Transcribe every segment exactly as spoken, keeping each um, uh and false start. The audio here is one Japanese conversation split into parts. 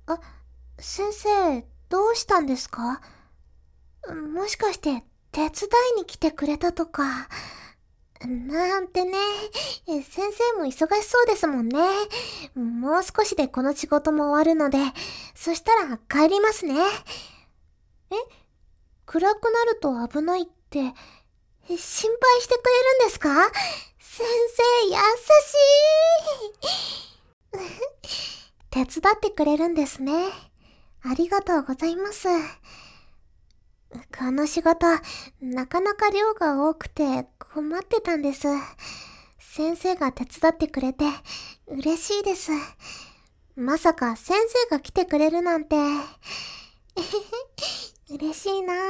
あ、先生、どうしたんですか？もしかして手伝いに来てくれたとか。なんてね。え先生も忙しそうですもんね。もう少しでこの仕事も終わるので、そしたら帰りますね。え暗くなると危ないって、え心配してくれるんですか？先生、優しい。手伝ってくれるんですね。ありがとうございます。この仕事、なかなか量が多くて困ってたんです。先生が手伝ってくれて嬉しいです。まさか先生が来てくれるなんて。嬉しいなぁ。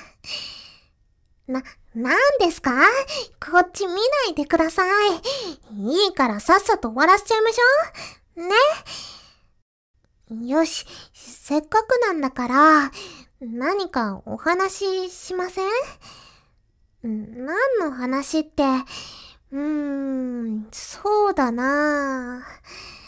な、なんですか？こっち見ないでください。いいからさっさと終わらせちゃいましょう。ね。よし、せっかくなんだから、何かお話ししません？何の話って、うーん、そうだなぁ。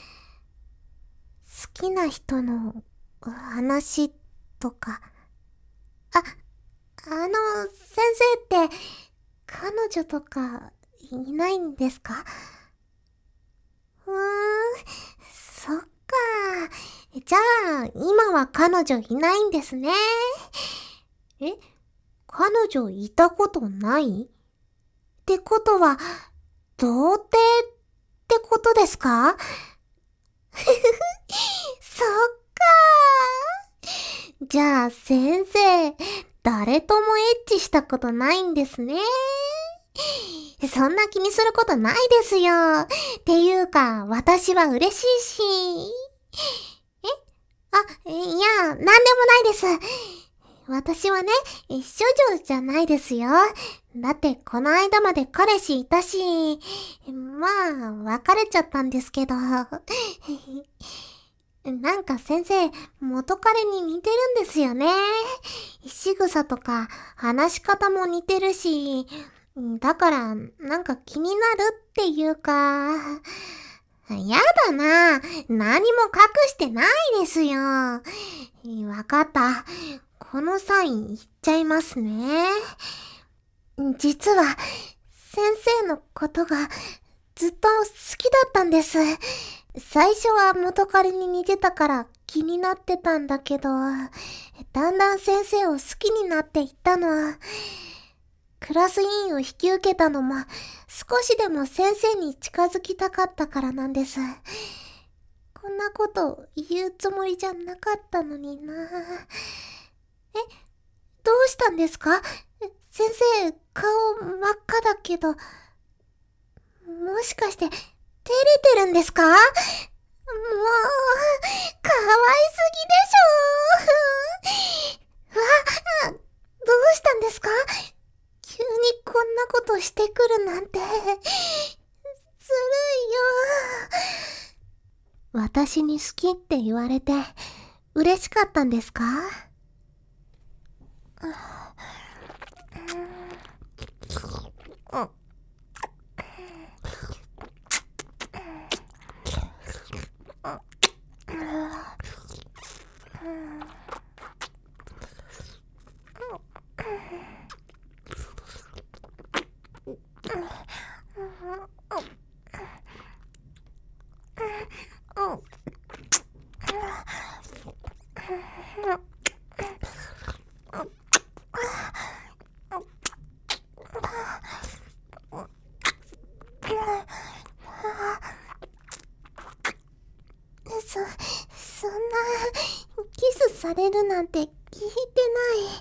好きな人の話とか。あ、あの、先生って、彼女とか、いないんですか？うーん、そっか。じゃあ、今は彼女いないんですね。え、彼女いたことないってことは、童貞ってことですか？そっかー。じゃあ先生、誰ともエッチしたことないんですね。そんな気にすることないですよ。っていうか、私は嬉しいし。えあ、いや、なんでもないです。私はね、処女じゃないですよ。だってこの間まで彼氏いたし、まあ、別れちゃったんですけど。なんか先生、元彼に似てるんですよね。仕草とか話し方も似てるし、だからなんか気になるっていうか、やだな。何も隠してないですよ。わかった。このサイン言っちゃいますね。実は、先生のことがずっと好きだったんです。最初は元彼に似てたから気になってたんだけど、だんだん先生を好きになっていったの。クラス委員を引き受けたのも少しでも先生に近づきたかったからなんです。こんなこと言うつもりじゃなかったのにな。え、どうしたんですか？先生、顔真っ赤だけど、もしかして照れてるんですか？もう、かわいすぎでしょう。わ、どうしたんですか？急にこんなことしてくるなんて、ずるいよ。私に好きって言われて、嬉しかったんですか？そ、そんな、キスされるなんて聞いてない。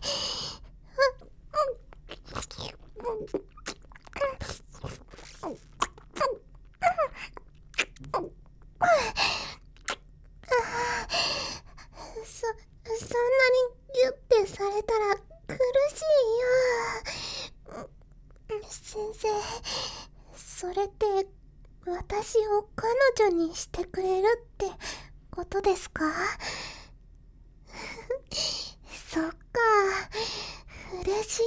そ、そんなにギュッてされたら苦しいよ。先生、それって私を彼女にしてくれるってことですか？そっか、嬉しい。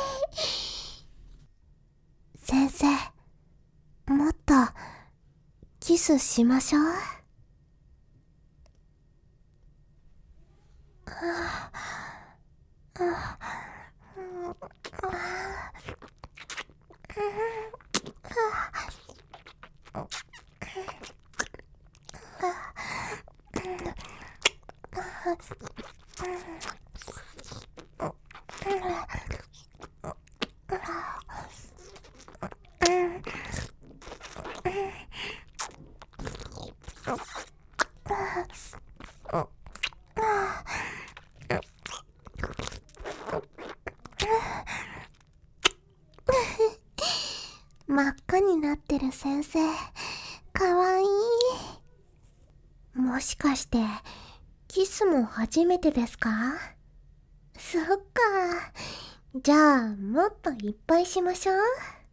先生、もっとキスしましょう。 真っ赤になってる先生、かわいい。もしかして、キスも初めてですか？そっか。じゃあ、もっといっぱいしましょう。